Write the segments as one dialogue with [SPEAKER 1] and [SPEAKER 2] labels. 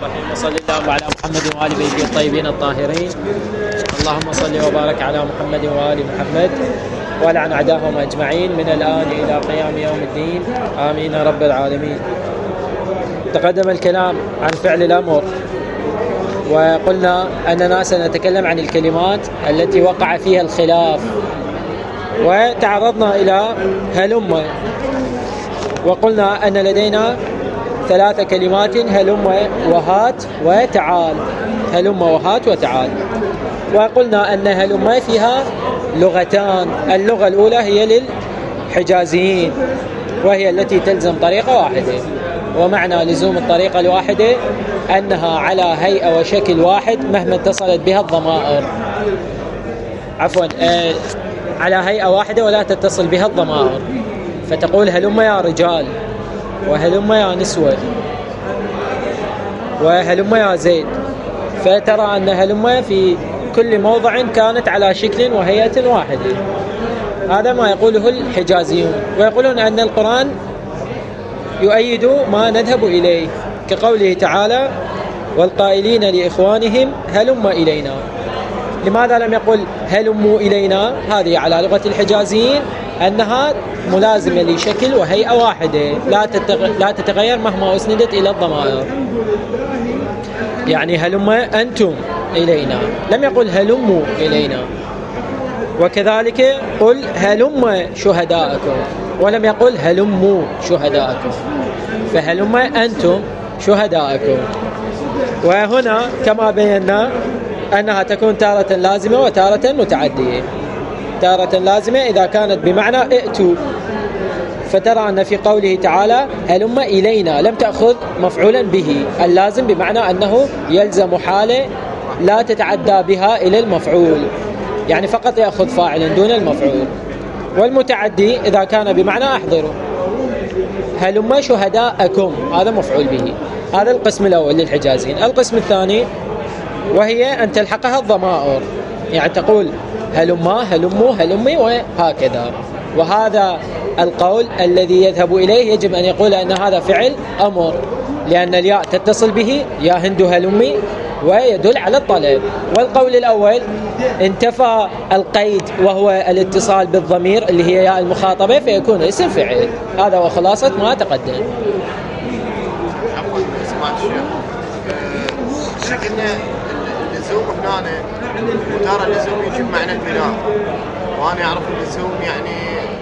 [SPEAKER 1] الرحيم. وصلى الله على محمد وآل بيته الطيبين الطاهرين. اللهم صل وبارك على محمد وآل محمد ولعن أعداءهم أجمعين من الآن إلى قيام يوم الدين، آمين يا رب العالمين. تقدم الكلام عن فعل الأمر، وقلنا أننا سنتكلم عن الكلمات التي وقع فيها الخلاف، وتعرضنا إلى هلم، وقلنا أن لدينا 3 كلمات: هلم وهات وتعال. هلم وهات وتعال. وقلنا أن هلم فيها لغتان، اللغة الأولى هي للحجازيين وهي التي تلزم طريقة واحدة، ومعنى لزوم الطريقة الواحدة أنها على هيئة وشكل واحد مهما اتصلت بها الضمائر، على هيئة واحدة ولا تتصل بها الضمائر، فتقول هلم يا رجال، وهلم يا نسوة، وهلم يا زيد، فترى أن هلم في كل موضع كانت على شكل وهيئة واحدة. هذا ما يقوله الحجازيون، ويقولون أن القرآن يؤيد ما نذهب إليه، كقوله تعالى: والقائلين لإخوانهم هلم إلينا. لماذا لم يقل هلموا إلينا؟ هذه على لغة الحجازيين أنها ملازمة لشكل وهيئة واحدة لا تتغير مهما أسندت إلى الضمائر. يعني هلم أنتم إلينا، لم يقل هلموا إلينا. وكذلك قل هلم شهداءكم، ولم يقل هلموا شهداءكم، فهلم أنتم شهداءكم. وهنا كما بينا أنها تكون تارة لازمة وتارة متعدية. تارة لازمة إذا كانت بمعنى ائتوا، فترى أن في قوله تعالى هلم إلينا لم تأخذ مفعولا به، اللازم بمعنى أنه يلزم حالة لا تتعدى بها إلى المفعول، يعني فقط يأخذ فاعلا دون المفعول. والمتعدي إذا كان بمعنى أحضروا، هلم شهداءكم، هذا مفعول به. هذا القسم الأول للحجازين. القسم الثاني وهي أن تلحقها الضمائر، يعني تقول هلما هلموا هلمي وهكذا. وهذا القول الذي يذهب إليه يجب أن يقول أن هذا فعل أمر، لأن الياء تتصل به، يا هند هلمي، ويدل على الطلب. والقول الأول انتفى القيد وهو الاتصال بالضمير اللي هي ياء المخاطبة، فيكون اسم فعل. هذا هو خلاصة ما تقدم.
[SPEAKER 2] شكلنا اللزوم هنا وترى اللزوم يجيب معنى البناء، وأنا أعرف اللزوم يعني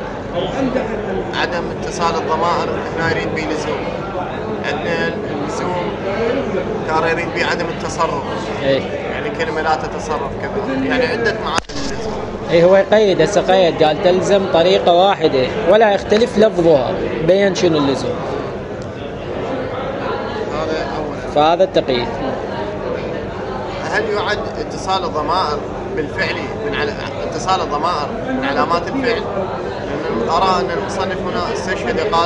[SPEAKER 2] عدم اتصال الضمائر، هنا يريد به لزوم، أن اللزوم ترى يريد به عدم التصرف، يعني كلمة لا تتصرف كذا، يعني عدة معاني اللزوم.
[SPEAKER 1] هو يقيد، قيد قال تلزم طريقة واحدة ولا يختلف لفظها، بين شنو اللزوم.
[SPEAKER 2] هذا أولا.
[SPEAKER 1] فهذا التقييد.
[SPEAKER 2] هل يعد اتصال الضمائر بالفعل اتصال الضمائر من علامات الفعل؟ لأن أرى أن المصنف هنا استشهد قال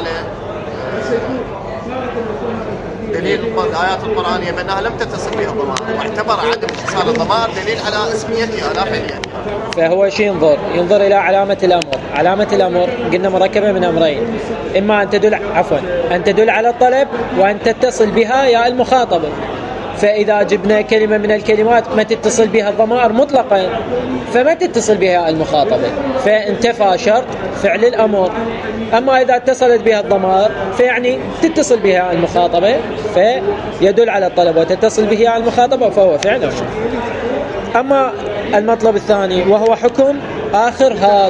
[SPEAKER 2] دليل الآيات القرآنية بأنها لم تتصل بها الضمائر، واعتبر عدم اتصال الضمائر دليل على اسميتها لا فعليتها.
[SPEAKER 1] فهو شيء ينظر إلى علامة الأمر. علامة الأمر قلنا مركبة من أمرين: إما أن تدل على الطلب، وأن تتصل بها يا المخاطبة. فإذا جبنا كلمة من الكلمات ما تتصل بها الضمائر مطلقا، فما تتصل بها المخاطبة، فانتفى شرط فعل الأمر. أما إذا اتصلت بها الضمائر فيعني تتصل بها المخاطبة، فيدل على الطلب، وتتصل بها المخاطبة فهو فعل أمر. أما المطلب الثاني وهو حكم آخر هات،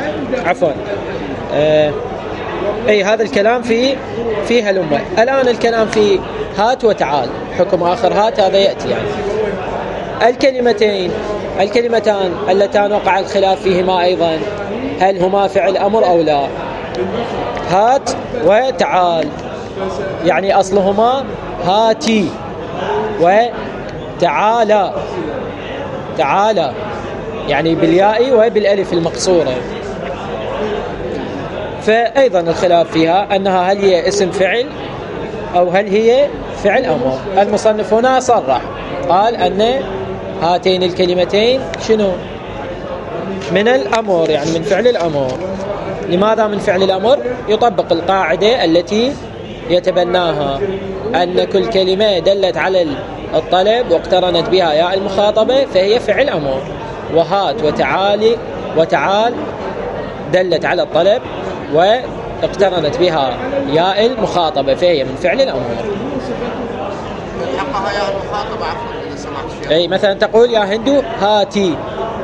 [SPEAKER 1] هذا الكلام في هلمة. الآن الكلام في هات وتعال، حكم آخر هات، هذا يأتي يعني. الكلمتان اللتان وقع الخلاف فيهما أيضا، هل هما فعل أمر أو لا؟ هات وتعال يعني أصلهما هاتي وتعالى، تعالى يعني بالياء وبالألف المقصورة. فأيضا الخلاف فيها أنها هل هي اسم فعل أو هل هي فعل أمر. المصنف هنا صرح قال أن هاتين الكلمتين شنو؟ من الأمر، يعني من فعل الأمر. لماذا من فعل الأمر؟ يطبق القاعدة التي يتبناها أن كل كلمة دلت على الطلب واقترنت بها ياء المخاطبة فهي فعل أمر. وهات وتعال دلت على الطلب واقترنت بها ياء المخاطبة فهي من فعل الأمر.
[SPEAKER 2] حقها ياء المخاطبة عفوا إذا سمحت.
[SPEAKER 1] أي مثلا تقول يا هندو هاتي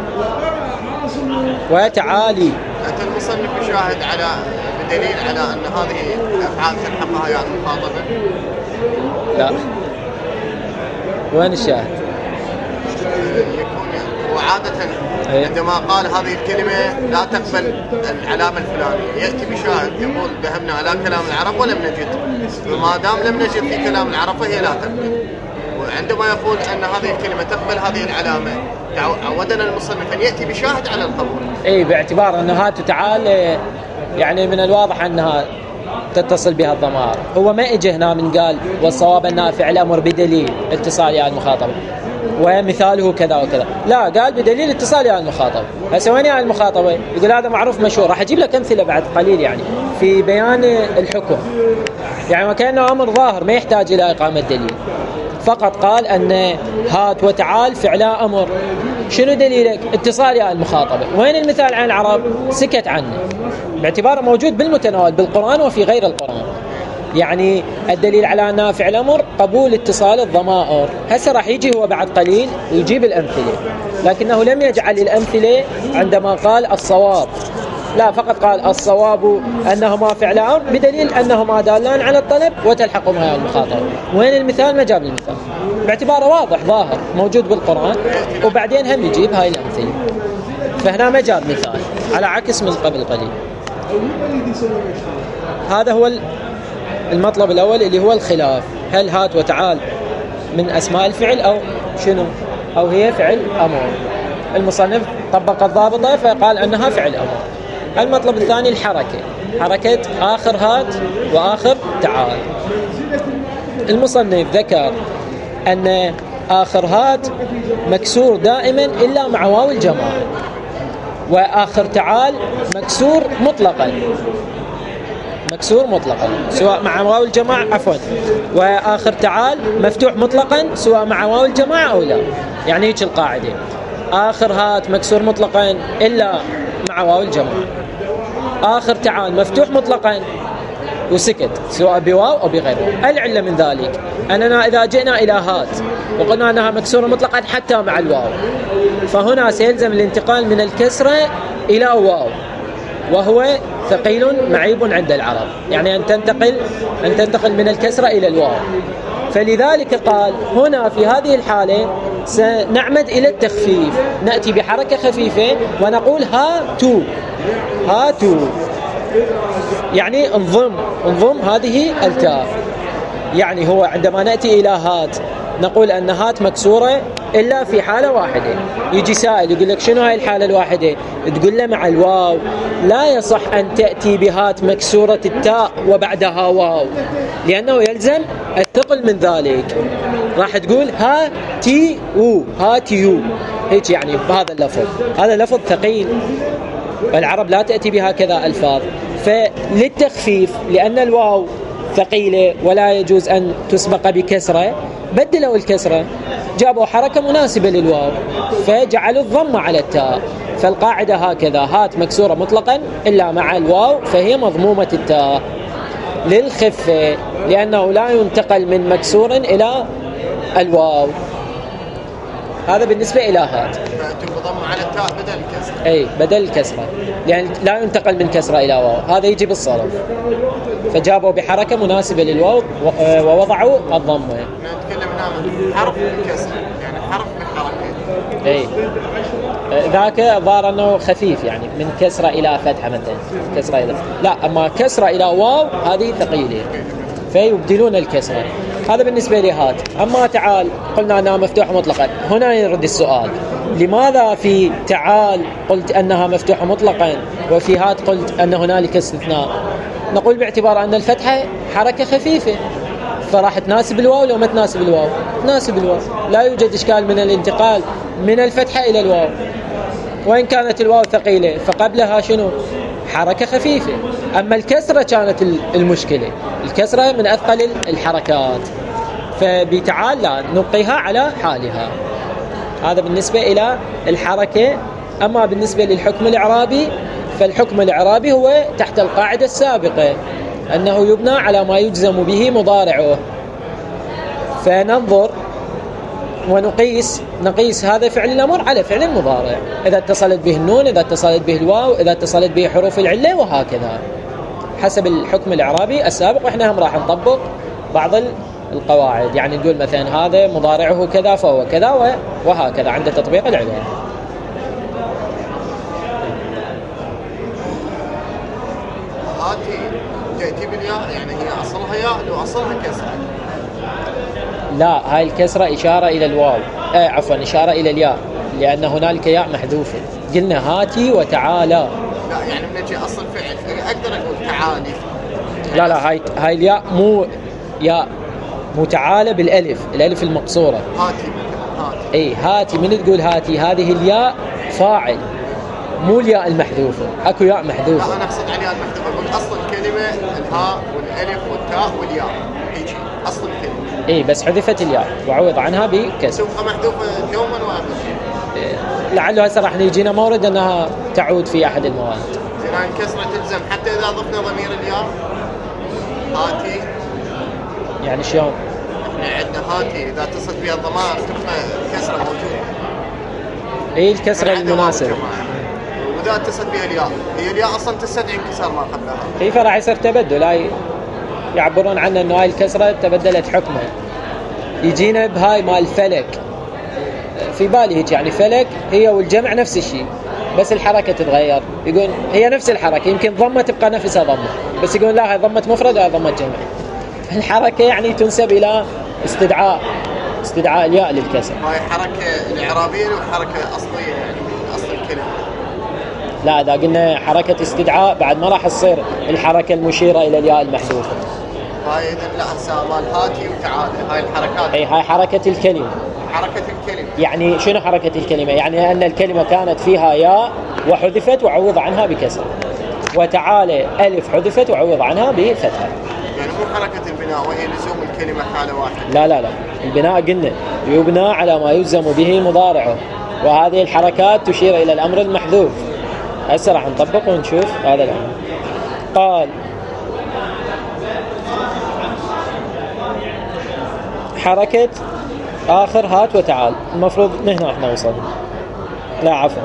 [SPEAKER 1] وتعالي.
[SPEAKER 2] أنت المصنف يشاهد على بدليل على أن هذه أفعال تلحقها ياء المخاطبة؟
[SPEAKER 1] لا. وين الشاهد؟
[SPEAKER 2] يكون وعادة عندما قال هذه الكلمة لا تقبل العلامة الفلانية يأتي بشاهد يقول ذهبنا على كلام العرب ولم نجد، وما دام لم نجد في كلام العرب فهي لا تقبل. وعندما يقول أن هذه الكلمة تقبل هذه العلامة عودنا المصنف أن يأتي بشاهد على القبول.
[SPEAKER 1] أي باعتبار أن هات وتعال يعني من الواضح أنها تتصل بها الضمائر. هو ما اجى هنا من قال والصواب أنها فعل أمر بدليل اتصال ياء المخاطبة ومثاله كذا وكذا، لا قال بدليل اتصال ياء المخاطبة. هسه وين ياء المخاطبة؟ يقول هذا معروف مشهور. راح أجيب لك أمثلة بعد قليل يعني في بيان الحكم، يعني وكأنه أمر ظاهر ما يحتاج إلى إقامة دليل، فقط قال أن هات وتعال فعلا أمر. شنو دليلك؟ اتصال ياء المخاطبة. وين المثال عن العرب؟ سكت عنه باعتباره موجود بالمتناول بالقرآن وفي غير القرآن. يعني الدليل على أنها فعل أمر قبول اتصال الضمائر. هسه راح يجي هو بعد قليل ويجيب الأمثلة، لكنه لم يجعل الأمثلة عندما قال الصواب، لا فقط قال الصواب أنهما فعل أمر بدليل أنهما دالان على الطلب وتلحقهما ياء المخاطبة. وين المثال؟ ما جاب المثال باعتباره واضح ظاهر موجود بالقرآن، وبعدين هم يجيب هاي الأمثلة، فهنا ما جاب مثال على عكس من قبل قليل. هذا هو المطلب الأول اللي هو الخلاف، هل هات وتعال من أسماء الفعل أو شنو، أو هي فعل أمر. المصنف طبق الضابطة فقال أنها فعل أمر. المطلب الثاني الحركة، حركة آخر هات وآخر تعال. المصنف ذكر أن آخر هات مكسور دائما إلا مع واو الجماعة، وآخر تعال مكسور مطلقا، مكسور مطلقا سواء مع واو الجماعة وآخر تعال مفتوح مطلقا سواء مع واو الجماعة أو لا. يعني هيك القاعدة، آخر هات مكسور مطلقا إلا مع واو الجماعة، آخر تعال مفتوح مطلقا وسكت سواء بواو أو بغير واو. العلة من ذلك أننا إذا جئنا إلى هات وقلنا أنها مكسورة مطلقا حتى مع الواو، فهنا سيلزم الانتقال من الكسرة إلى واو، وهو ثقيل معيب عند العرب، يعني أن تنتقل من الكسرة إلى الواو. فلذلك قال هنا في هذه الحالة سنعمد إلى التخفيف، نأتي بحركة خفيفة ونقول هاتوا، يعني انضم هذه التاء. يعني هو عندما نأتي إلى هات نقول أن هات مكسورة إلا في حالة واحدة. يجي سائل يقول لك شنو هاي الحالة الواحدة؟ تقول له مع الواو لا يصح أن تأتي بهات مكسورة التاء وبعدها واو، لأنه يلزم الثقل من ذلك. راح تقول هاتيو هيك، يعني بهذا اللفظ، هذا لفظ ثقيل والعرب لا تأتي بهكذا ألفاظ. فللتخفيف لأن الواو ثقيلة ولا يجوز أن تسبق بكسرة، بدلوا الكسرة جابوا حركة مناسبة للواو فجعلوا الضمة على التاء. فالقاعدة هكذا، هات مكسورة مطلقا إلا مع الواو فهي مضمومة التاء للخفة، لأنه لا ينتقل من مكسور إلى الواو. هذا بالنسبة إلى هات.
[SPEAKER 2] تضم على التاء بدل الكسرة.
[SPEAKER 1] أي بدل الكسرة، يعني لا ينتقل من كسرة إلى واو، هذا يجي بالصرف، فجابوا بحركة مناسبة للواو ووضعوا الضمة.
[SPEAKER 2] نتكلم هنا حرف الكسرة، يعني حرف من حركة.
[SPEAKER 1] أي ذاك ظهر أنه خفيف، يعني من كسرة إلى فتحة مثلا، كسرة إلى لا، أما كسرة إلى واو هذه ثقيلة فيبدلون الكسرة. هذا بالنسبة لهات. أما تعال قلنا أنها مفتوحة مطلقا، هنا يرد السؤال لماذا في تعال قلت أنها مفتوحة مطلقا وفي هات قلت أن هنالك استثناء؟ نقول باعتبار أن الفتحة حركة خفيفة فراح تناسب الواو، لو ما تناسب الواو تناسب الواو، لا يوجد إشكال من الانتقال من الفتحة إلى الواو، وإن كانت الواو ثقيلة فقبلها شنو؟ حركة خفيفة، أما الكسرة كانت المشكلة، الكسرة من أثقل الحركات، فبتعال لا نبقيها على حالها. هذا بالنسبة إلى الحركة. أما بالنسبة للحكم الإعرابي، فالحكم الإعرابي هو تحت القاعدة السابقة أنه يبنى على ما يجزم به مضارعه. فننظر نقيس هذا فعل الأمر على فعل المضارع، إذا اتصلت به النون، إذا اتصلت به الواو، إذا اتصلت به حروف العلة، وهكذا حسب الحكم الإعرابي السابق. وإحنا هم راح نطبق بعض القواعد، يعني نقول مثلا هذا مضارعه كذا فهو كذا، وهكذا عند تطبيق العبارة.
[SPEAKER 2] هاتي تأتي بالياء، يعني هي أصلها ياء لو أصلها كسرة.
[SPEAKER 1] لا، هاي الكسرة إشارة إلى الواو، عفوا إشارة إلى الياء، لأن هنالك ياء محذوفة. قلنا هاتي وتعالى.
[SPEAKER 2] لا يعني من نجي أصل فعل أقدر أقول تعالي.
[SPEAKER 1] لا هاي الياء مو ياء، متعالى بالألف، الألف المقصورة.
[SPEAKER 2] هاتي
[SPEAKER 1] هاتي من تقول هاتي، هذه الياء فاعل، مو الياء المحذوفة. أكو ياء محذوفة.
[SPEAKER 2] لا أنا أقصد عليها المحذوفة، أقول أصل الكلمة الهاء والألف والتاء والياء، هيك أصل الكلمة.
[SPEAKER 1] بس حذفت الياء وعوض عنها بكسر.
[SPEAKER 2] تبقى محذوفة يوما وأبدا.
[SPEAKER 1] لعله هسه راح يجينا مورد أنها تعود في أحد المواد.
[SPEAKER 2] زين هاي الكسرة تلزم حتى إذا ضفنا ضمير الياء. هاتي
[SPEAKER 1] يعني شلون؟
[SPEAKER 2] احنا عندنا هاتي إذا اتصلت بها الضمائر تبقى كسرة موجودة.
[SPEAKER 1] الكسرة المناسبة.
[SPEAKER 2] وإذا اتصلت بها الياء، هي الياء أصلا تستدعي انكسار ما قبلها.
[SPEAKER 1] كيف راح يصير تبدل؟ هاي يعبرون عنه إنه هاي الكسرة تبدلت حكمها. يجينا بهاي مال فلك، في بالي هيك يعني فلك هي والجمع نفس الشيء، بس الحركة تتغير. يقول هي نفس الحركة، يمكن ضمة تبقى نفسها ضمة، بس يقول لا هاي ضمة مفرد وهي ضمة جمع. الحركة يعني تنسب إلى استدعاء الياء للكسر.
[SPEAKER 2] هاي حركة الإعرابية وحركة أصلية يعني من أصل الكلمة.
[SPEAKER 1] لا إذا قلنا حركة استدعاء بعد ما راح تصير الحركة المشيرة إلى الياء المحذوفة.
[SPEAKER 2] هاي إذن لا أنسى مال هاتي وتعالى، هاي الحركات.
[SPEAKER 1] هاي حركة الكلمة.
[SPEAKER 2] حركة الكلمة.
[SPEAKER 1] يعني شنو حركة الكلمة؟ يعني أن الكلمة كانت فيها ياء وحذفت وعوض عنها بكسر، وتعالى ألف حذفت وعوض عنها بفتحة.
[SPEAKER 2] يعني مو حركة البناء وهي لزوم الكلمة حالة واحدة.
[SPEAKER 1] لا البناء قلنا يبنى على ما يلزم به مضارعه، وهذه الحركات تشير إلى الأمر المحذوف. هسه راح نطبق ونشوف هذا الأمر. قال حركة آخر هات وتعال، المفروض هنا احنا وصلنا. لا عفوا،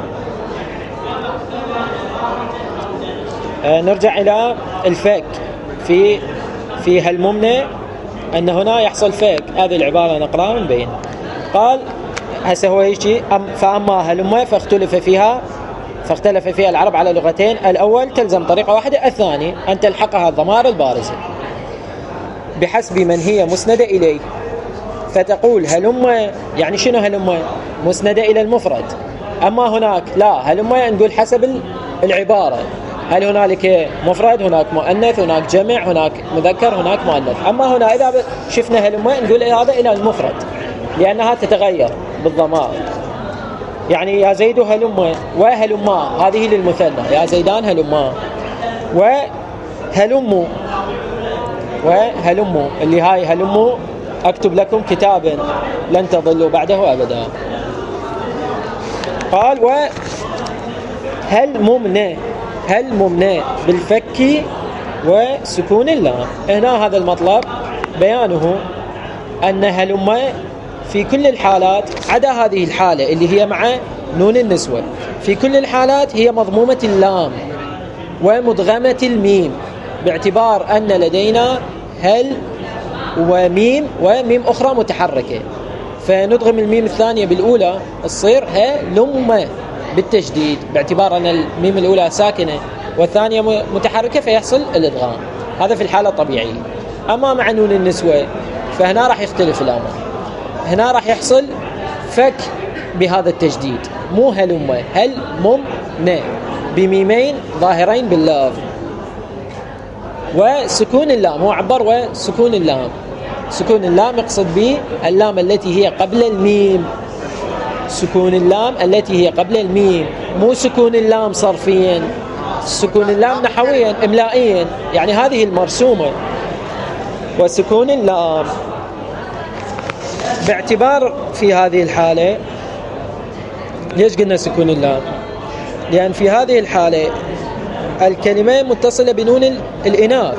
[SPEAKER 1] نرجع إلى الفك في هالممنع، أن هنا يحصل فك. هذه العبارة نقرأها ونبين. قال هسه هو هيك، فأما هلما فاختلف فيها العرب على لغتين. الأول تلزم طريقة واحدة، الثاني أن تلحقها الضمائر البارزة بحسب من هي مسندة إليه. فتقول هلما، يعني شنو هلما؟ مسندة إلى المفرد. أما هناك لا، هلما نقول حسب العبارة، هل هنالك مفرد، هناك مؤنث، هناك جمع، هناك مذكر، هناك مؤنث. أما هنا إذا شفنا هلما نقول هذا إلى المفرد، لأنها تتغير بالضمائر. يعني يا زيد هلما وهلما، هذه للمثنى، يا زيدان هلما، وهلموا اللي هاي هلموا أكتب لكم كتابا لن تضلوا بعده أبدا. قال هل ممنع بالفك وسكون اللام. هنا هذا المطلب بيانه أن هلما في كل الحالات عدا هذه الحالة اللي هي مع نون النسوة، في كل الحالات هي مضمومة اللام ومدغمة الميم، باعتبار أن لدينا هل وميم أخرى متحركة، فندغم الميم الثانية بالأولى تصير هلم بالتجديد، باعتبار أن الميم الأولى ساكنة والثانية متحركة فيحصل الإدغام. هذا في الحالة الطبيعية. أما مع نون النسوة فهنا راح يختلف الأمر، هنا راح يحصل فك بهذا التجديد، مو هلم، بميمين ظاهرين باللام وسكون اللام. هو عبر وسكون اللام. سكون اللام يقصد به اللام التي هي قبل الميم، سكون اللام التي هي قبل الميم، مو سكون اللام صرفيا. سكون اللام نحويا إملائيا، يعني هذه المرسومة. وسكون اللام باعتبار في هذه الحالة، ليش قلنا سكون اللام؟ لأن في هذه الحالة الكلمة متصلة بنون الإناث،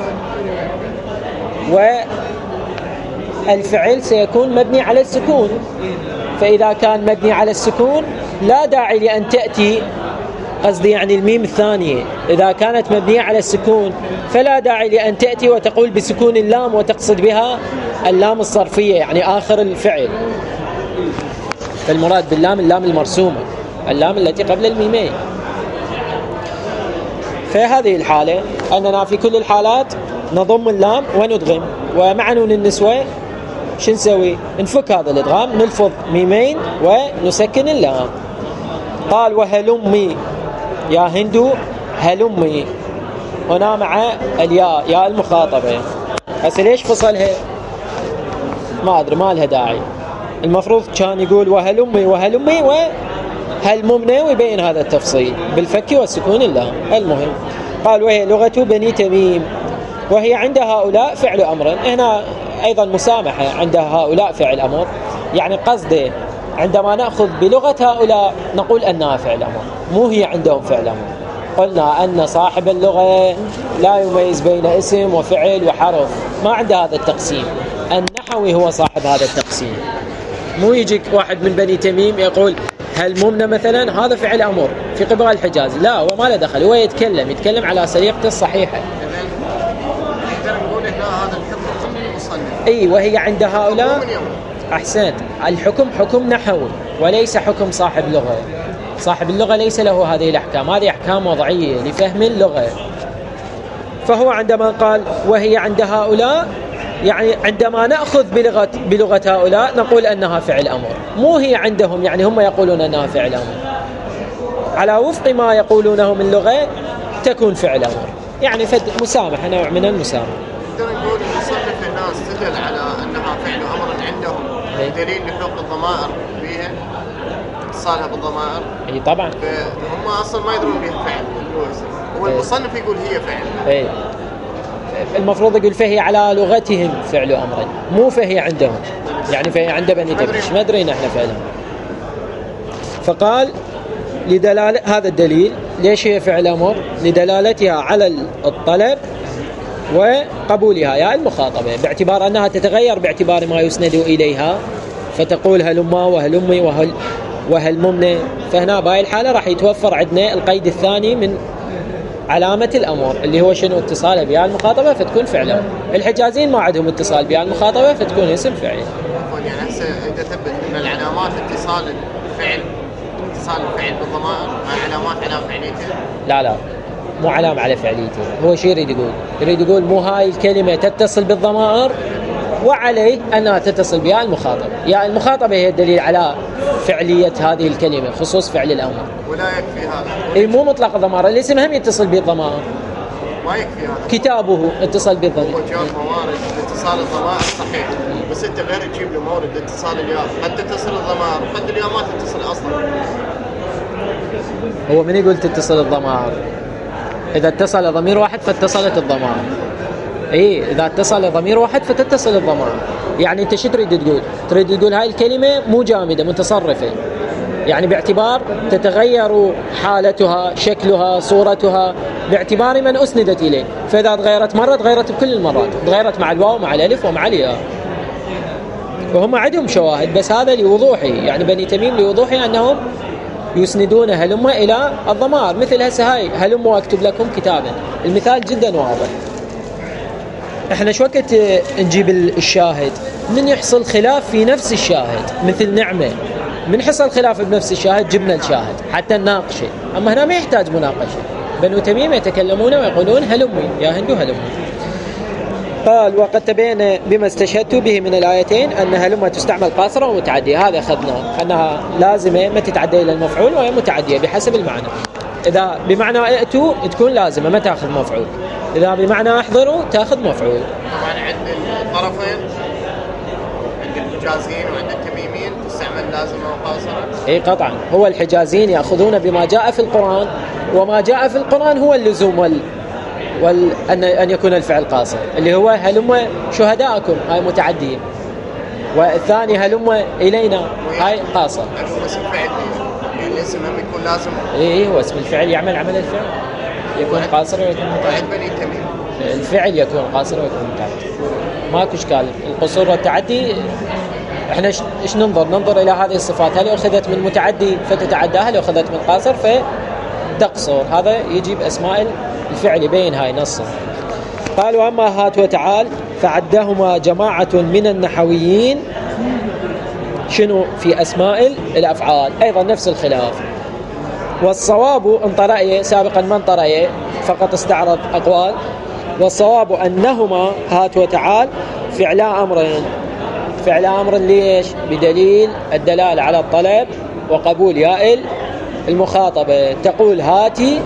[SPEAKER 1] والفعل سيكون مبني على السكون، فإذا كان مبني على السكون لا داعي لأن تأتي، قصدي يعني الميم الثانية إذا كانت مبنية على السكون فلا داعي لأن تأتي وتقول بسكون اللام وتقصد بها اللام الصرفية يعني آخر الفعل. فالمراد باللام اللام المرسومة، اللام التي قبل الميمين. في هذه الحالة أننا في كل الحالات نضم اللام وندغم، ومع نون النسوة شو نسوي؟ نفك هذا الادغام، نلفظ ميمين ونسكن اللام. قال وهلمي يا هندو هلمي، هنا مع الياء، ياء المخاطبة. هسه ليش فصلها؟ ما أدري، ما لها داعي. المفروض كان يقول وهلمي وهلمي وهلممنا ويبين هذا التفصيل بالفك والسكون اللام. المهم قال وهي لغة بني تميم، وهي عند هؤلاء فعل أمر. هنا أيضا مسامحة، عند هؤلاء فعل أمر، يعني قصده عندما نأخذ بلغة هؤلاء نقول أنها فعل أمر، مو هي عندهم فعل أمر. قلنا أن صاحب اللغة لا يميز بين اسم وفعل وحرف، ما عنده هذا التقسيم. النحوي هو صاحب هذا التقسيم. مو يجيك واحد من بني تميم يقول هل ممنا مثلا هذا فعل أمر في قبال الحجاز، لا، هو ما له دخل، هو يتكلم على سريقته الصحيحة. اي وهي عند هؤلاء احسنت، الحكم حكم نحوي وليس حكم صاحب لغة. صاحب اللغة ليس له هذه الأحكام، هذه أحكام وضعية لفهم اللغة. فهو عندما قال وهي عند هؤلاء يعني عندما نأخذ بلغة هؤلاء نقول أنها فعل أمر، مو هي عندهم يعني هم يقولون أنها فعل أمر، على وفق ما يقولونه من اللغة تكون فعل أمر، يعني مسامحة، نوع من المسامحة.
[SPEAKER 2] نقدر نقول مصنف الناس تدل على أنها فعل أمر عندهم دليل لحقوق الضمائر بها، اتصالها بالضمائر.
[SPEAKER 1] اي طبعا،
[SPEAKER 2] هم أصلا ما يدرون بها فعل، هو المصنف يقول هي فعل.
[SPEAKER 1] اي المفروض يقول فهي على لغتهم فعل أمر، مو فهي عندهم، يعني فهي عند بني تميم، ما درينا احنا فعلهم. فقال لدلالة هذا الدليل، ليش هي فعل أمر؟ لدلالتها على الطلب وقبولها يا المخاطبة، باعتبار أنها تتغير باعتبار ما يسند إليها، فتقول هلما وهلمي وهلممنا. فهنا بهاي الحالة راح يتوفر عندنا القيد الثاني من علامة الأمر اللي هو شنو؟ اتصاله بها المخاطبة فتكون فعل أمر. الحجازين ما عندهم اتصال بها المخاطبة فتكون اسم فعل.
[SPEAKER 2] يعني هسه إذا ثبت من العلامات اتصال الفعل بالضمائر مع علامات على فعليته؟
[SPEAKER 1] لا مو علامة على فعليته. هو شو يريد يقول مو هاي الكلمة تتصل بالضمائر وعليه أنها تتصل بها المخاطبة. يا المخاطبة هي الدليل على فعلية هذه الكلمة خصوص فعل الأمر.
[SPEAKER 2] ولا يكفي هذا؟
[SPEAKER 1] إيه مو مطلق الضمائر، الاسم هم يتصل بالضمائر.
[SPEAKER 2] ما يكفي هذا.
[SPEAKER 1] كتابه اتصل بالضمائر.
[SPEAKER 2] هو جاب موارد اتصال الضمائر صحيح، بس أنت غير تجيب له مورد اتصال الياء، قد تتصل الضمائر وقد الياء ما تتصل أصلا.
[SPEAKER 1] هو من يقول تتصل الضمائر؟ إذا اتصل ضمير واحد فاتصلت الضمائر. إيه إذا اتصل ضمير واحد فتتصل الضمائر. يعني أنت شو تريد تقول؟ تريد تقول هاي الكلمة مو جامدة متصرفة، يعني باعتبار تتغير حالتها شكلها صورتها باعتبار من أسندت إليه، فإذا تغيرت مرة تغيرت بكل المرات، تغيرت مع الواو مع الألف ومع الياء. وهم عندهم شواهد، بس هذا لوضوحه، يعني بني تميم لوضوحه أنهم يسندون هلم إلى الضمائر. مثل هسه هاي هلم واكتب لكم كتابا، المثال جدا واضح. احنا شو وقت نجيب الشاهد؟ من يحصل خلاف في نفس الشاهد، مثل نعمة، من حصل خلاف بنفس الشاهد جبنا الشاهد حتى نناقشه. أما هنا ما يحتاج مناقشة، بنو تميم يتكلمون ويقولون هلمي يا هندو هلمي. قال وقد تبين بما استشهدت به من الآيتين أن هلم تستعمل قاصرة ومتعدية. هذا أخذناه أنها لازمة ما تتعدى إلى المفعول وهي متعدية بحسب المعنى. إذا بمعنى ائتوا تكون لازمة ما تأخذ مفعول، إذا بمعنى احضروا تأخذ مفعول.
[SPEAKER 2] طبعا عند الطرفين، عند الحجازيين وعند التميميين تستعمل لازمة وقاصرة.
[SPEAKER 1] إيه قطعا، هو الحجازيين يأخذون بما جاء في القرآن وما جاء في القرآن هو اللزوم أن يكون الفعل قاصر، اللي هو هلم شهداءكم، هاي متعدية. والثاني هلم إلينا، هاي قاصر.
[SPEAKER 2] اسم الفعل الاسم هم يكون لازم.
[SPEAKER 1] إيه هو اسم الفعل يعمل عمل الفعل، يكون قاصر ويكون متعدي. الفعل يكون قاصر ويكون متعدي، ماكو إشكال. القصور والتعدي احنا ايش ننظر الى هذه الصفات، هل اخذت من متعدي فتتعدى، هل اخذت من قاصر فتقصر. هذا يجي باسماء الفعل يبين هاي نصا. قالوا اما هات وتعال فعدهما جماعة من النحويين شنو في اسماء الافعال، ايضا نفس الخلاف. والصواب انطرأي سابقا ما انطرأي، فقط استعرض اقوال. والصواب انهما هات وتعال فعلا امرين. فعل أمر ليش؟ بدليل الدلالة على الطلب وقبول ياء المخاطبة. تقول هاتي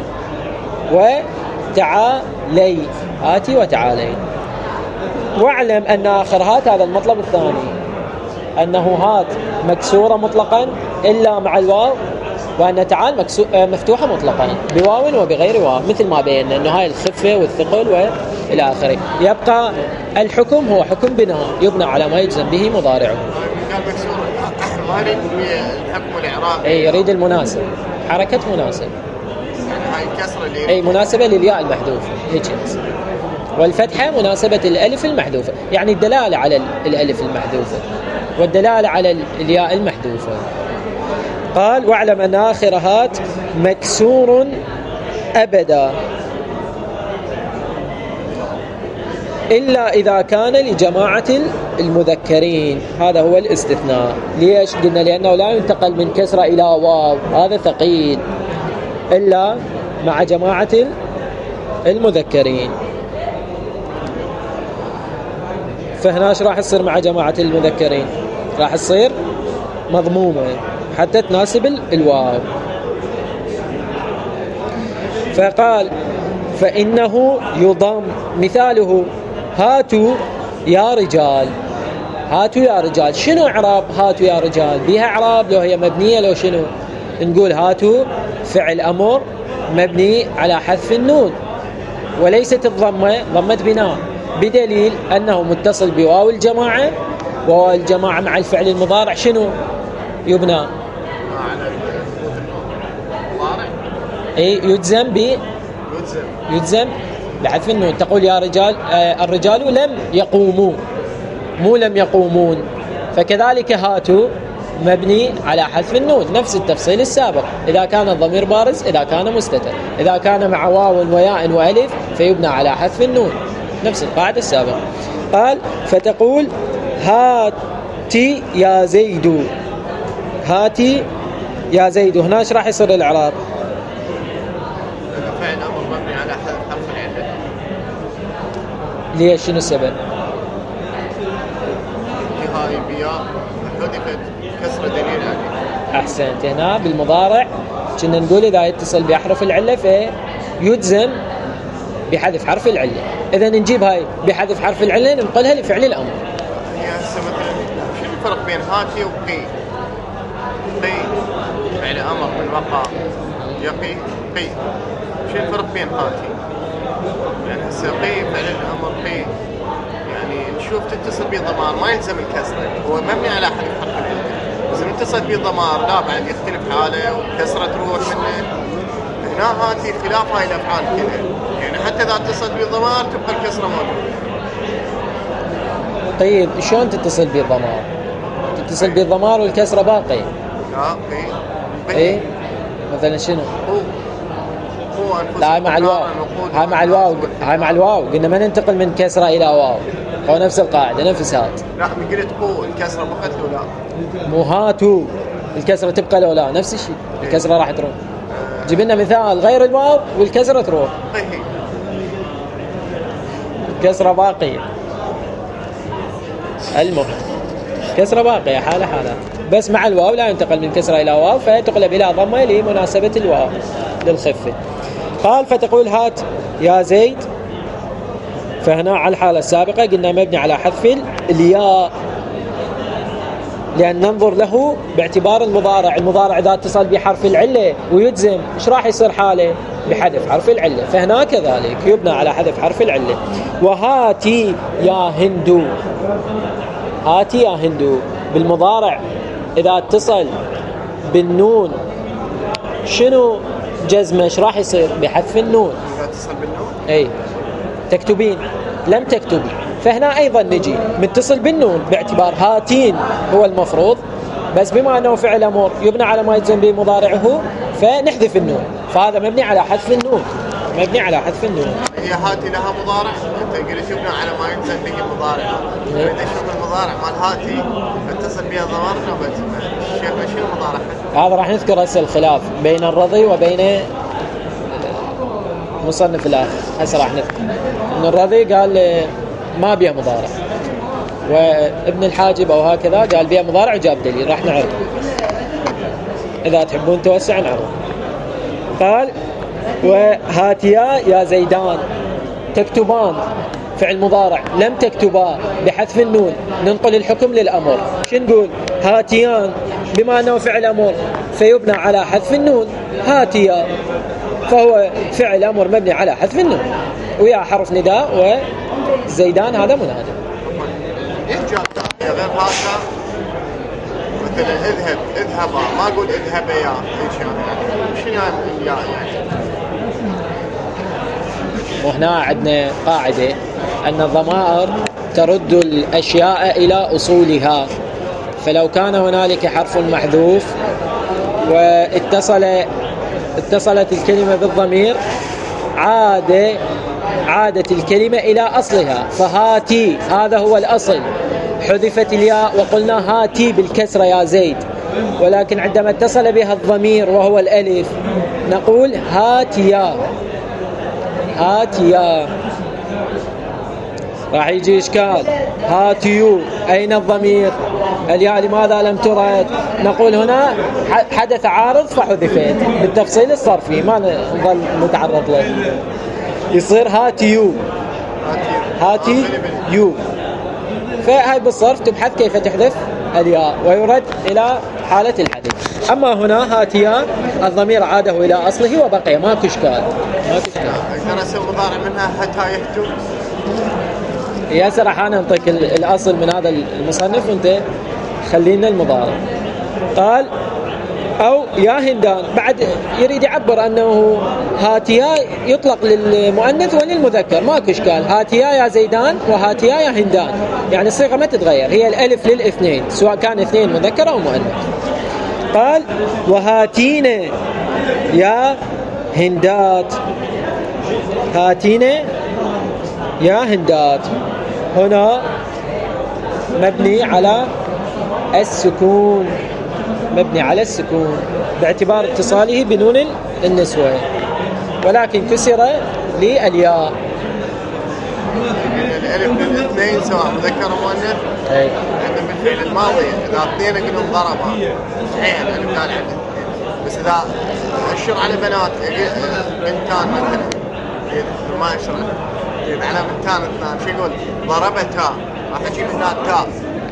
[SPEAKER 1] وتعالي، هاتي وتعالي. واعلم أن آخر هات هذا المطلب الثاني، أنه هات مكسورة مطلقا إلا مع الواو، وأن تعال مفتوحة مطلقا بواو وبغير واو، مثل ما بينا أنه هاي الخفة والثقل وإلى آخره. يبقى الحكم هو حكم بناء يبنى على ما يجزم به مضارعه.
[SPEAKER 2] قال مكسورة ما يريد الحكم الإعرابي،
[SPEAKER 1] أي يريد المناسب، حركة مناسب،
[SPEAKER 2] يعني هاي الكسرة اللي
[SPEAKER 1] أي مناسبة للياء المحذوفة هيك. والفتحة مناسبة الألف المحذوفة، يعني الدلالة على الألف المحذوفة والدلالة على الياء المحذوفة. قال واعلم أن آخر هات مكسور أبدا إلا إذا كان لجماعة المذكرين. هذا هو الاستثناء. ليش؟ قلنا لأنه لا ينتقل من كسرة إلى واو، هذا ثقيل، إلا مع جماعة المذكرين. فهنا ايش راح يصير مع جماعة المذكرين؟ راح يصير مضمومة حتى تناسب الواو. فقال فإنه يضم. مثاله هاتوا يا رجال. هاتوا يا رجال، شنو إعراب هاتوا يا رجال؟ بيها إعراب لو هي مبنية، لو شنو نقول هاتوا فعل أمر مبني على حذف النون، وليست الضمة ضمة بناء، بدليل أنه متصل بواو الجماعة، وواو الجماعة مع الفعل المضارع شنو يبنى؟ يجزم بحذف النون. تقول يا رجال، الرجال لم يقوموا، مو لم يقومون. فكذلك هاتوا مبني على حذف النون، نفس التفصيل السابق. إذا كان الضمير بارز، إذا كان مستتر، إذا كان مع واو وياء وألف فيبنى على حذف النون، نفس القاعدة السابقة. قال فتقول هاتي يا زيد. هاتي يا زيد. هنا ايش راح يصير الإعراب؟
[SPEAKER 2] فعل أمر مبني على حرف العلة.
[SPEAKER 1] ليش؟ شنو السبب؟
[SPEAKER 2] هاي بياء حذفت كسر دليل عليه.
[SPEAKER 1] أحسنت. هنا بالمضارع كنا نقول إذا يتصل بأحرف العلة فيجزم بحذف حرف العلة. إذا نجيب هاي بحذف حرف العلة ننقلها لفعل الأمر.
[SPEAKER 2] يا هسه مثلا شنو الفرق بين هاتي وقي؟ قي فعل أمر من وقع يقي قي، شنو الفرق بين هاتي؟ يعني هسه قي فعل الأمر قي، يعني نشوف تتصل بضمار ما يلزم الكسرة، هو مبني على حذف حرف العلة. إذا اتصل بضمار لا بعد يختلف حاله وكسرة تروح منه. هنا هاتي خلاف هاي الأفعال كلها، يعني حتى إذا اتصلت بضمار تبقى الكسرة موجودة.
[SPEAKER 1] طيب شلون تتصل بالضمار؟ تتصل بالضمار والكسرة باقي.
[SPEAKER 2] لا
[SPEAKER 1] ايه مثلا شنو؟
[SPEAKER 2] لا
[SPEAKER 1] هاي مع الواو، هاي مع الواو، هاي مع الواو. قلنا ما ننتقل من كسرة إلى واو، هو نفس القاعدة نفس هات.
[SPEAKER 2] لا من قلت قو الكسرة بقت لو لا؟
[SPEAKER 1] مو هاتوا الكسرة تبقى لو لا، نفس الشيء الكسرة راح تروح. جيب لنا مثال غير الواو والكسرة تروح. الكسرة باقية، المهم كسرة باقية حالة حالة، بس مع الواو لا ينتقل من كسرة إلى واو فتقلب إلى ضمة لمناسبة الواو للخفة. قال فتقول هات يا زيد. فهنا على الحالة السابقة قلنا مبني على حذف الياء. لأن ننظر له باعتبار المضارع. المضارع إذا اتصل بحرف العلة ويجزم إيش راح يصير حاله؟ بحذف حرف العلة. فهنا كذلك يبنى على حذف حرف العلة. وهاتي يا هندو، هاتي يا هندو بالمضارع إذا اتصل بالنون شنو جزمه؟ ايش راح يصير؟ بحذف النون.
[SPEAKER 2] إذا اتصل بالنون
[SPEAKER 1] اي تكتبين لم تكتبي، فهنا ايضا نجي متصل بالنون باعتبار هاتين هو المفروض، بس بما انه فعل امر يبنى على ما يجزم به مضارعه فنحذف النون، فهذا مبني على حذف النون، مبني على حذف النون.
[SPEAKER 2] هي هاتي لها مضارع، انت قلت يبنى على ما يجزم به مضارعه. اذا اشوف المضارع مال هاتي اتصل بها ضمير نوبه الشيخ شنو مضارع؟
[SPEAKER 1] هذا راح نذكر هسه الخلاف بين الرضي وبين مصنف الاخر. هسه راح نذكر ان الرضي قال ما بيها مضارع، وابن الحاجب او هكذا قال بيها مضارع وجاب دليل، راح نعرض اذا تحبون توسع نعرض. قال وهاتيا يا زيدان تكتبان فعل مضارع لم تكتبا بحذف النون، ننقل الحكم للأمر. شو نقول؟ هاتيان بما أنه فعل أمر فيبنى على حذف النون، هاتيا فهو فعل أمر مبني على حذف النون ويا حرف نداء، وزيدان هذا منادى.
[SPEAKER 2] غير هذا مثلا اذهب اذهبا، ما اقول اذهب يا شنو يعني.
[SPEAKER 1] وهنا عندنا قاعدة أن الضمائر ترد الأشياء إلى أصولها، فلو كان هنالك حرف محذوف واتصلت الكلمة بالضمير عادت الكلمة إلى أصلها، فهاتي هذا هو الأصل، حذفت الياء وقلنا هاتي بالكسرة يا زيد، ولكن عندما اتصل بها الضمير وهو الألف نقول هاتيا هاتيا. راح يجي إشكال، هاتيو أين الضمير؟ الياء لماذا لم ترد؟ نقول هنا حدث عارض فحذفت بالتفصيل الصرفي، ما نظل نتعرض له، يصير هاتيو هاتي يو، فهاي بالصرف تبحث كيف تحذف الياء ويرد إلى حالة الحذف. أما هنا هاتيا الضمير عاده إلى أصله وبقي، ماكو إشكال.
[SPEAKER 2] أقدر أسوي مضارع منها حتى يكتب.
[SPEAKER 1] يا راح أنا أنطيك الأصل من هذا المصنف وأنت خلينا المضارع. قال أو يا هندان، بعد يريد يعبر أنه هاتيا يطلق للمؤنث وللمذكر، ماكو إشكال، هاتيا يا زيدان وهاتيا يا هندان، يعني الصيغة ما تتغير، هي الألف للاثنين سواء كان اثنين مذكر أو مؤنث. قال وهاتينا يا هندات، هاتينا يا هندات، هنا مبني على السكون، مبني على السكون باعتبار اتصاله بنون النسوة، ولكن كسر للياء.
[SPEAKER 2] الألف للاثنين سواء مذكر أو مؤنث. عندنا بالفعل الماضي إذا اثنين قلنا ضربا صحيح الألف قال عندنا، بس إذا أشر على بنات بنتان مثلا ما أشر على بنتان اثنان شو يقول؟ ضربتها، راح أجيب هنا تاء.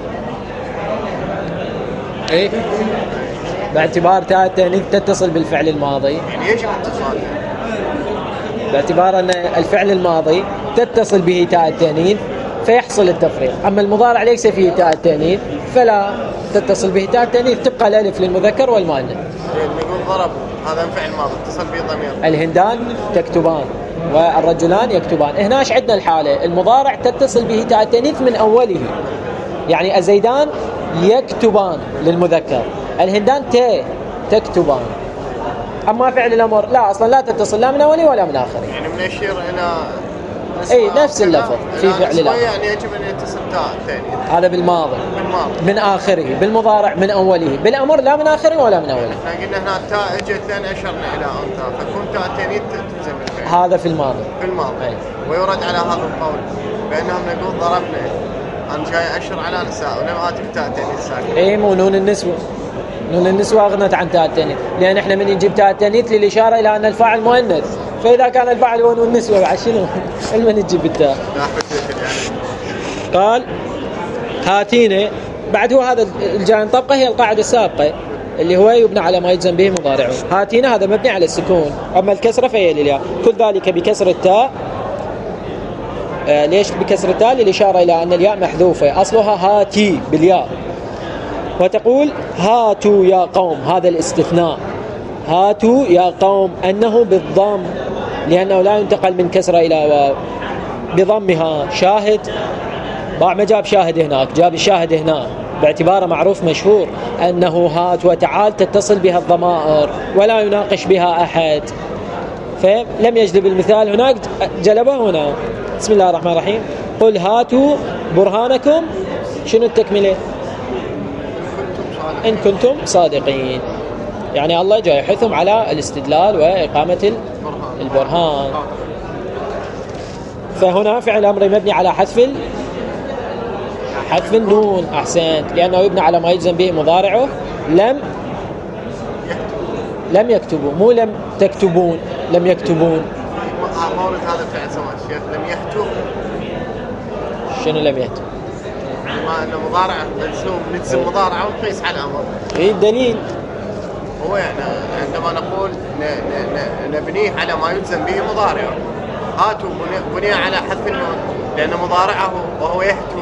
[SPEAKER 1] ايه باعتبار تاء التأنيث تتصل بالفعل الماضي،
[SPEAKER 2] يعني يجب اتصالها
[SPEAKER 1] باعتبار أن الفعل الماضي تتصل به تاء التأنيث فيحصل التفريق. أما المضارع ليس فيه تاء التأنيث فلا تتصل به تاء التأنيث، تبقى الألف للمذكر والمؤنث.
[SPEAKER 2] نقول ضرب هذا فعل ماضي اتصل به ضمير.
[SPEAKER 1] الهندان تكتبان والرجلان يكتبان. هنا ايش عندنا الحالة؟ المضارع تتصل به تاء التأنيث من أوله، يعني الزيدان يكتبان للمذكر، الهندان تكتبان. أما فعل الأمر لا، أصلا لا تتصل لا من أوله ولا من آخره،
[SPEAKER 2] يعني من يشير إلى
[SPEAKER 1] أي نفس اللفظ في فعل الأمر،
[SPEAKER 2] يعني يجب أن يتصل تاء ثاني.
[SPEAKER 1] هذا بالماضي من آخره، بالمضارع من أوله، بالأمر لا من آخره ولا من أوله.
[SPEAKER 2] احنا قلنا هنا تاء اجت ثاني أشرنا إلى أنثى، فكون تاء ثاني تلزم الفعل.
[SPEAKER 1] هذا في الماضي.
[SPEAKER 2] في الماضي. ويرد على هذا القول بأنهم نقول ضربنا، أنا جاي أشر على نساء ولم آتي بتاء ثاني ساكن.
[SPEAKER 1] إيه مو نون النسوة، نون النسوة أغنت عن تاء التأنيث، لأن إحنا من نجيب تاء التأنيث للإشارة إلى أن الفاعل مؤنث، فإذا كان الفاعل هو نون النسوة بعد شنو؟ المن نجيب التاء. قال هاتينا بعد هو هذا الجاي نطبقه هي القاعدة السابقة اللي هو يبنى على ما يجزم به مضارعه. هاتينا هذا مبني على السكون، أما الكسرة فهي للياء. كل ذلك بكسر التاء. ليش بكسر التاء؟ للإشارة إلى أن الياء محذوفة، أصلها هاتي بالياء. وتقول هاتوا يا قوم، هذا الاستثناء، هاتوا يا قوم أنه بالضم لأنه لا ينتقل من كسرة إلى واو، بضمها. شاهد باع ما جاب شاهد هناك، جاب الشاهد هنا باعتباره معروف مشهور أنه هات وتعال تتصل بها الضمائر ولا يناقش بها أحد، فلم يجلب المثال هناك جلبه هنا. بسم الله الرحمن الرحيم. قل هاتوا برهانكم، شنو التكملة؟ إن كنتم صادقين. يعني الله جاي يحثهم على الاستدلال وإقامة البرهان. فهنا فعل أمر مبني على حذف النون. أحسنت، لأنه يبنى على ما يجزم به مضارعه. لم يكتبوا، مو لم تكتبون، لم يكتبون.
[SPEAKER 2] مورد هذا فعل سماء الشيخ، لم يهتوا.
[SPEAKER 1] شنو لم يهتوا؟
[SPEAKER 2] ما أنه مضارعة نجزم مضارعة ونقيس على أمر.
[SPEAKER 1] إيه الدليل؟
[SPEAKER 2] هو يعني عندما نقول نبنيه على ما يجزم به مضارعه، هاتوا بني على حذف النون لأن مضارعه وهو يهتو.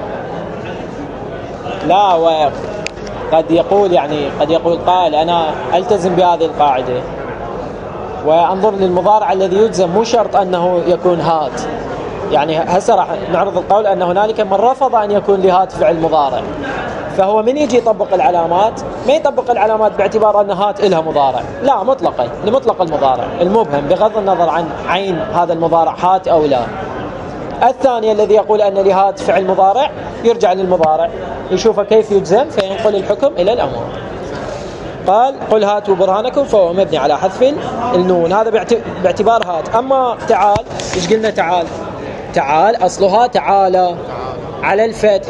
[SPEAKER 1] لا، وقد يقول قائل أنا ألتزم بهذه القاعدة وأنظر للمضارع الذي يجزم، مو شرط أنه يكون هات. يعني هسه راح نعرض القول أن هنالك من رفض أن يكون لهات فعل مضارع، فهو من يجي يطبق العلامات ما يطبق العلامات باعتبار أن هات إلها مضارع، لا، مطلقة لمطلق المضارع المبهم بغض النظر عن عين هذا المضارع هات أو لا. الثاني الذي يقول أن لهات فعل مضارع يرجع للمضارع يشوف كيف يجزم فينقل الحكم إلى الأمر. قال قل هاتوا برهانكم، فهو مبني على حذف النون، هذا باعتبار هات. أما تعال، إيش قلنا؟ تعال أصلها تعالى على الفتح،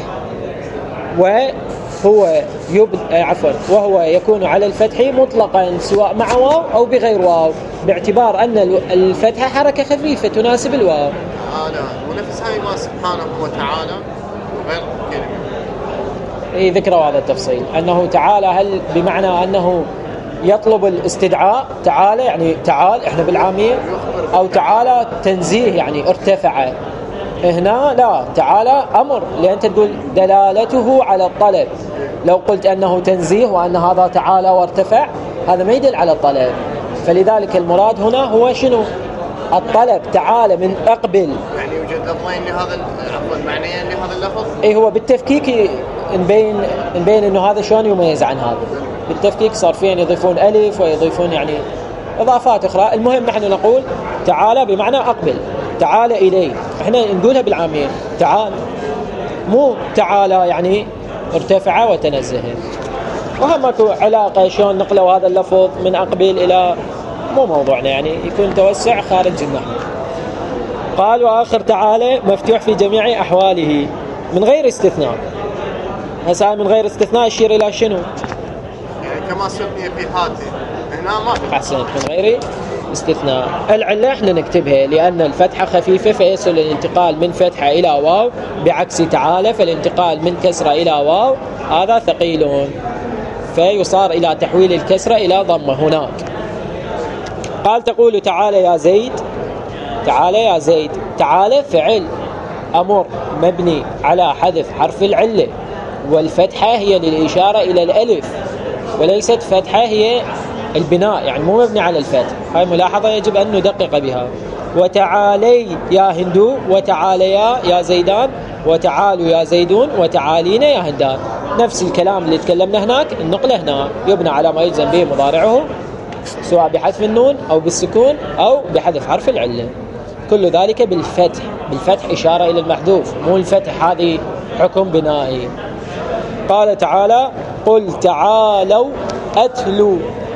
[SPEAKER 1] وهو يكون على الفتح مطلقا سواء مع واو أو بغير واو، باعتبار أن الفتحة حركة خفيفة تناسب الواو.
[SPEAKER 2] ونفس هاي ما سبحانه وتعالى غير كلمة.
[SPEAKER 1] ذكروا هذا التفصيل، أنه تعالى هل بمعنى أنه يطلب الاستدعاء تعالى يعني تعال إحنا بالعامية، أو تعالى تنزيه يعني ارتفع. هنا لا، تعالى أمر، لأن تقول دلالته على الطلب. لو قلت أنه تنزيه وأن هذا تعالى وارتفع، هذا ما يدل على الطلب. فلذلك المراد هنا هو شنو؟ الطلب. تعالى من أقبل،
[SPEAKER 2] يعني يوجد لفظين لهذا معنيين لهذا اللفظ.
[SPEAKER 1] هو بالتفكيك نبين إنه هذا شلون يميز عن هذا. بالتفكيك صار فين يضيفون ألف ويضيفون يعني إضافات أخرى. المهم نحن نقول تعالى بمعنى أقبل، تعالى إليه، احنا نقولها بالعامية تعال، مو تعالى يعني ارتفع وتنزه. وهم اكو علاقة شلون نقلوا هذا اللفظ من أقبل إلى، مو موضوعنا، يعني يكون توسع خارج النحو. قال وآخر تعالى مفتوح في جميع أحواله من غير استثناء. هسه من غير استثناء يشير إلى شنو؟
[SPEAKER 2] يعني كما سمي في هاته هنا ما
[SPEAKER 1] أحسنت، من غير استثناء. العلة احنا نكتبها لأن الفتحة خفيفة فيصل الانتقال من فتحة إلى واو، بعكس تعالى فالانتقال من كسرة إلى واو هذا ثقيل، فيصار إلى تحويل الكسرة إلى ضمة هناك. قال تقول تعالى يا زيد، تعالى يا زيد، تعالى فعل أمر مبني على حذف حرف العلة، والفتحة هي للإشارة إلى الألف وليست فتحة هي البناء، يعني مو مبني على الفتح. هاي ملاحظة يجب أن ندقق بها. وتعالي يا هندو، وتعاليا يا زيدان، وتعالوا يا زيدون، وتعالينا يا هندان. نفس الكلام اللي تكلمنا هناك النقلة هنا يبنى على ما يجزم به مضارعه سواء بحذف النون أو بالسكون أو بحذف حرف العلة. كل ذلك بالفتح، بالفتح إشارة إلى المحذوف، مو الفتح هذه حكم بنائي. قال تعالى قل تعالوا أتلو.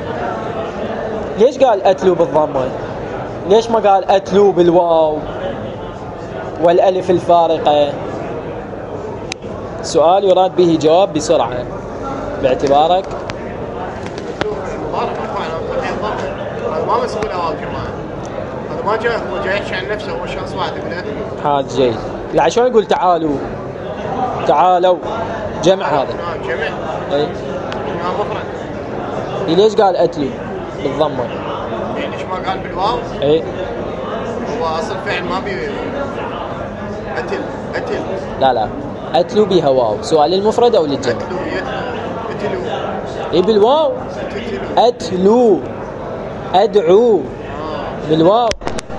[SPEAKER 1] ليش قال أتلو بالضمة؟ ليش ما قال أتلو بالواو والألف الفارقة؟ سؤال يراد به جواب بسرعة باعتبارك
[SPEAKER 2] هذا ما مسؤول أول كمان، هذا ما جاء هو جاي يحكي عن نفسه، هو شخص واحد منه.
[SPEAKER 1] هذا جيد. لا شلون يقول تعالوا؟ تعالوا جمع هذا.
[SPEAKER 2] جمع.
[SPEAKER 1] اي
[SPEAKER 2] مفرد.
[SPEAKER 1] ليش قال أتلو بالضمة؟
[SPEAKER 2] ليش ما قال بالواو؟
[SPEAKER 1] اي
[SPEAKER 2] هو أصل فعل ما بي أتل.
[SPEAKER 1] لا أتلو بها واو، سؤال للمفرد أو للجمع؟
[SPEAKER 2] أتلو.
[SPEAKER 1] اي بالواو. أتلو أدعو بالواو.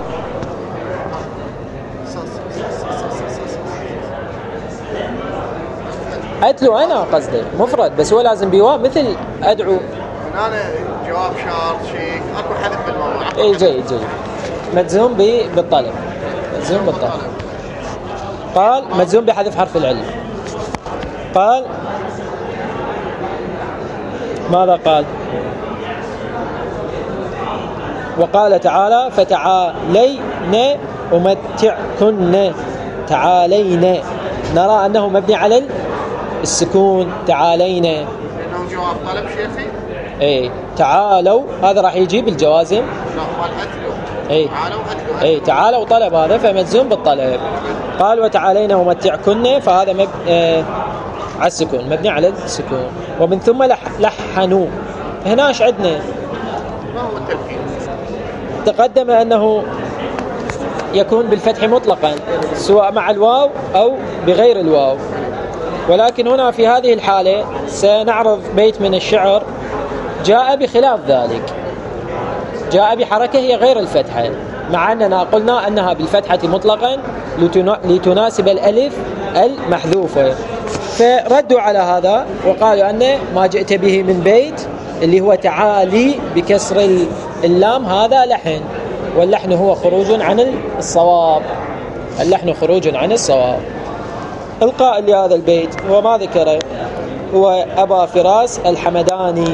[SPEAKER 1] أتلو أنا قصدي مفرد بس هو لازم بواو مثل أدعو.
[SPEAKER 2] أنا جواب شرط شيء أكو حذف بالموضوع.
[SPEAKER 1] إيه جيد مجزوم بالطلب. قال مجزوم بحذف حرف العلة. قال ماذا قال؟ وقال تعالى فتعالين أمتعكن. تعالين نرى أنه مبني على السكون. تعالين
[SPEAKER 2] لأنه جواب طلب شيفي.
[SPEAKER 1] اي تعالوا هذا راح يجيب الجوازم.
[SPEAKER 2] لا قال أتلو.
[SPEAKER 1] اي
[SPEAKER 2] تعالوا أتلو.
[SPEAKER 1] اي تعالوا طلب هذا فمجزوم بالطلب. قال وتعالينا أمتعكن فهذا على السكون مبني على السكون. ومن ثم لحنوا. هنا ايش عندنا؟
[SPEAKER 2] ما هو التلحين؟
[SPEAKER 1] تقدم أنه يكون بالفتح مطلقا سواء مع الواو أو بغير الواو، ولكن هنا في هذه الحالة سنعرض بيت من الشعر جاء بخلاف ذلك، جاء بحركة هي غير الفتحة، مع أننا قلنا أنها بالفتحة مطلقا لتناسب الألف المحذوفة. فردوا على هذا وقالوا أن ما جئت به من بيت اللي هو تعالي بكسر اللام هذا لحن، واللحن هو خروج عن الصواب. اللحن خروج عن الصواب. القائل لهذا البيت وما ذكره هو أبا فراس الحمداني،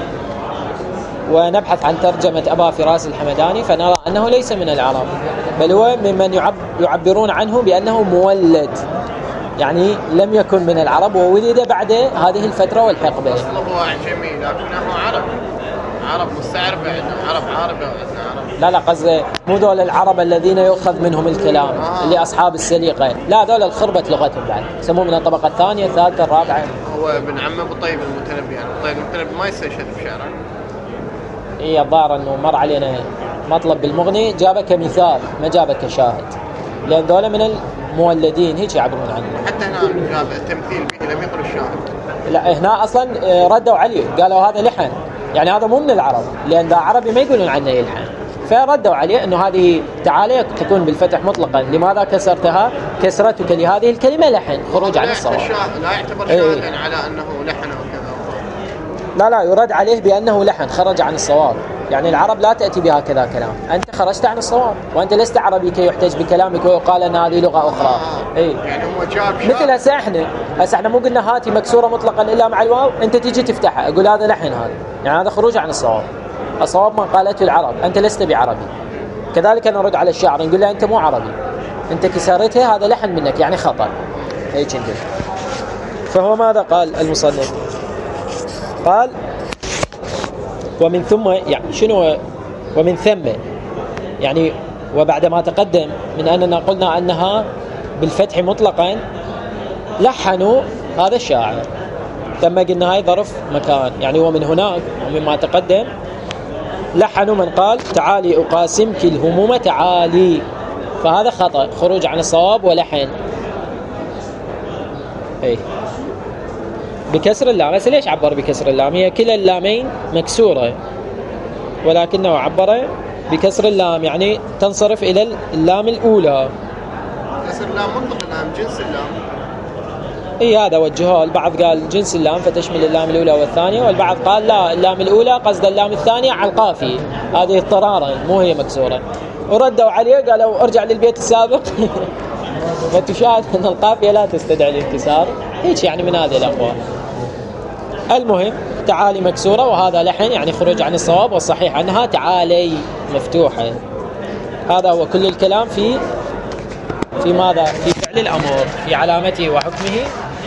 [SPEAKER 1] ونبحث عن ترجمة أبا فراس الحمداني فنرى أنه ليس من العرب، بل هو ممن يعبرون عنه بأنه مولد، يعني لم يكن من العرب وولد بعد هذه الفترة والحقبة.
[SPEAKER 2] أصله هو أعجمي لكنه عرب مستعربة، عندنا عرب
[SPEAKER 1] لا قصدي مو دول العرب الذين يؤخذ منهم الكلام اللي أصحاب السليقة، لا دول الخربت لغتهم بعد، يسموه من الطبقة الثانية الثالثة الرابعة.
[SPEAKER 2] هو ابن عمه أبو طيب المتنبي، يعني طيب المتنبي ما يستشهد بشعره.
[SPEAKER 1] إيه الظاهر أنه مر علينا مطلب بالمغني جابه كمثال ما جابه كشاهد، لأن دولة من المولدين هيك يعبرون عنه.
[SPEAKER 2] حتى هنا جاب تمثيل به لم يقل الشاهد.
[SPEAKER 1] لا هنا أصلا ردوا عليه قالوا هذا لحن، يعني هذا مو من العرب، لأن ذا عربي ما يقولون عنه يلحن، فردوا عليه أنه هذه تعالى تكون بالفتح مطلقا، لماذا كسرتها؟ كسرتك لهذه الكلمة لحن، خروج عن الصواب.
[SPEAKER 2] لا يعتبر شاهدا على أنه لحن وكذا.
[SPEAKER 1] لا يرد عليه بأنه لحن خرج عن الصواب، يعني العرب لا تأتي بهكذا كلام، أنت خرجت عن الصواب وأنت لست عربي كي يحتج بكلامك ويقال أن هذه لغة أخرى.
[SPEAKER 2] يعني هو جاب
[SPEAKER 1] مثل هسه احنا مو قلنا هاتي مكسورة مطلقا إلا مع الواو، أنت تيجي تفتحها أقول هذا لحن، هذا يعني هذا خروج عن الصواب. الصواب ما قالته العرب، أنت لست بعربي. كذلك نرد على الشاعر نقول له أنت مو عربي، أنت كسرتها هذا لحن منك يعني خطأ، هيك نقول. فهو ماذا قال المصنف؟ قال ومن ثم، يعني شنو ومن ثم؟ يعني وبعد ما تقدم من أننا قلنا أنها بالفتح مطلقا لحنوا هذا الشاعر، ثم قلنا هاي ظرف مكان، يعني ومن هناك ومما تقدم لحنوا من قال تعالي أقاسمك الهموم تعالي، فهذا خطأ خروج عن الصواب ولحن. اي بكسر اللام، بس ليش عبر بكسر اللام؟ هي كلا اللامين مكسورة ولكنه عبر بكسر اللام، يعني تنصرف إلى اللام الأولى.
[SPEAKER 2] كسر اللام مطلق اللام جنس اللام.
[SPEAKER 1] اي هذا وجهه، البعض قال جنس اللام فتشمل اللام الأولى والثانية، والبعض قال لا اللام الأولى قصد اللام الثانية على القافية، هذه اضطرارا مو هي مكسورة. وردوا عليه قالوا ارجع للبيت السابق وتشاهد أن القافية لا تستدعي الانكسار، هيك يعني من هذه الأقوال. المهم تعالي مكسورة وهذا لحن يعني خروج عن الصواب، والصحيح أنها تعالي مفتوحة. هذا هو كل الكلام في ماذا؟ في فعل الأمر، في علامته وحكمه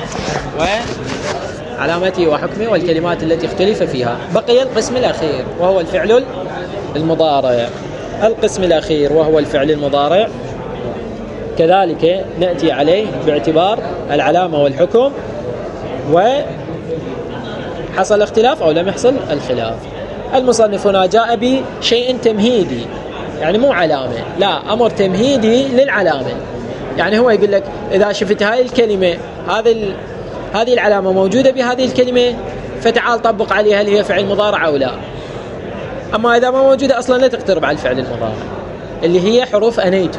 [SPEAKER 1] والكلمات التي اختلف فيها. بقي القسم الأخير وهو الفعل المضارع. القسم الأخير وهو الفعل المضارع كذلك نأتي عليه باعتبار العلامة والحكم وحصل اختلاف أو لم يحصل الخلاف. المصنف هنا جاء بشيء تمهيدي، يعني مو علامة، لا، أمر تمهيدي للعلامة. يعني هو يقول لك إذا شفت هاي الكلمة، هذه العلامة موجودة بهذه الكلمة، فتعال طبق عليها هل هي فعل مضارع أو لا. أما إذا ما موجودة أصلا لا تقترب على الفعل المضارع، اللي هي حروف أنيت.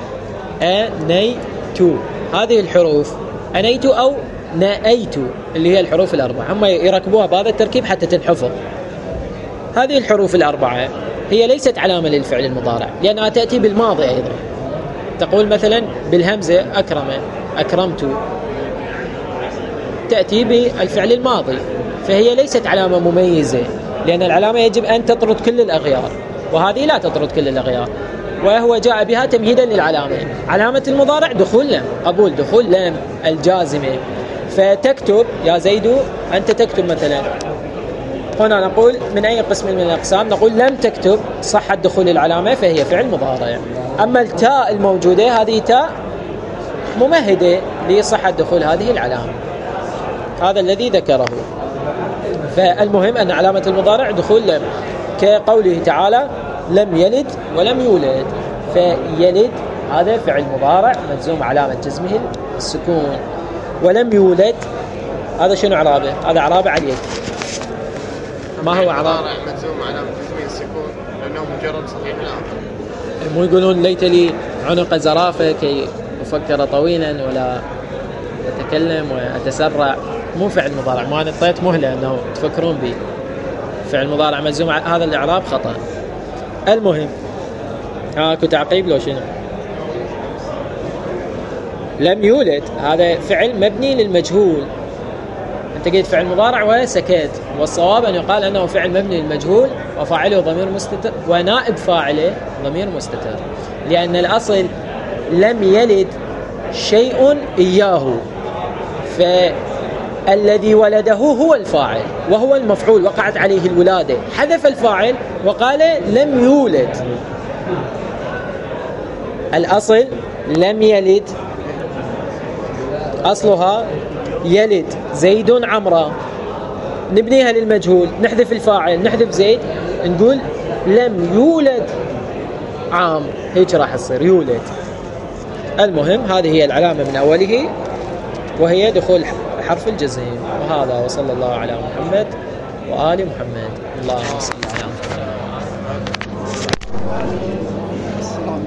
[SPEAKER 1] هذه الحروف أنيت أو نأيت اللي هي الحروف الأربعة، هم يركبوها بهذا التركيب حتى تنحفظ. هذه الحروف الأربعة هي ليست علامة للفعل المضارع، لأنها تأتي بالماضي أيضا. تقول مثلا بالهمزة أكرمت، تأتي بالفعل الماضي، فهي ليست علامة مميزة، لأن العلامة يجب أن تطرد كل الأغيار، وهذه لا تطرد كل الأغيار، وهو جاء بها تمهيدا للعلامة. علامة المضارع دخول لم، قبول دخول لم الجازمة. فتكتب يا زيد، أنت تكتب مثلا، هنا نقول من أي قسم من الأقسام؟ نقول لم تكتب، صحة دخول العلامة فهي فعل مضارع. أما التاء الموجودة هذه تاء ممهدة لصحة دخول هذه العلامة، هذا الذي ذكره. فالمهم أن علامة المضارع دخول لم، كقوله تعالى لم يلد ولم يولد، فيلد هذا فعل مضارع مجزوم علامة جزمه السكون، ولم يولد هذا شنو عرابه؟ هذا عرابه على اليد. ما هو عرابه؟
[SPEAKER 2] مجزوم علامة جزمه السكون لأنه مجرد صحيح لا.
[SPEAKER 1] مو يقولون ليت لي عنق زرافة كي أفكر طويلا ولا أتكلم وأتسرع؟ مو فعل مضارع، ما أنا اعطيت مهلة أنه تفكرون به. فعل مضارع مجزوم، هذا الإعراب خطأ. المهم اكو تعقيب لو شنو؟ لم يولد هذا فعل مبني للمجهول، انت قلت فعل مضارع وسكت، والصواب ان يقال انه فعل مبني للمجهول وفاعله ضمير مستتر ونائب فاعله ضمير مستتر، لان الاصل لم يلد شيء اياه، فالذي ولده هو الفاعل وهو المفعول، وقعت عليه الولاده، حذف الفاعل وقال لم يولد. الأصل لم يلد، أصلها يلد زيد عمرا، نبنيها للمجهول، نحذف الفاعل، نحذف زيد، نقول لم يولد عام، هيك راح يصير يولد. المهم هذه هي العلامة من أوله، وهي دخول حرف الجزم. وهذا وصلى الله على محمد وآل محمد. اللهم صل على محمد.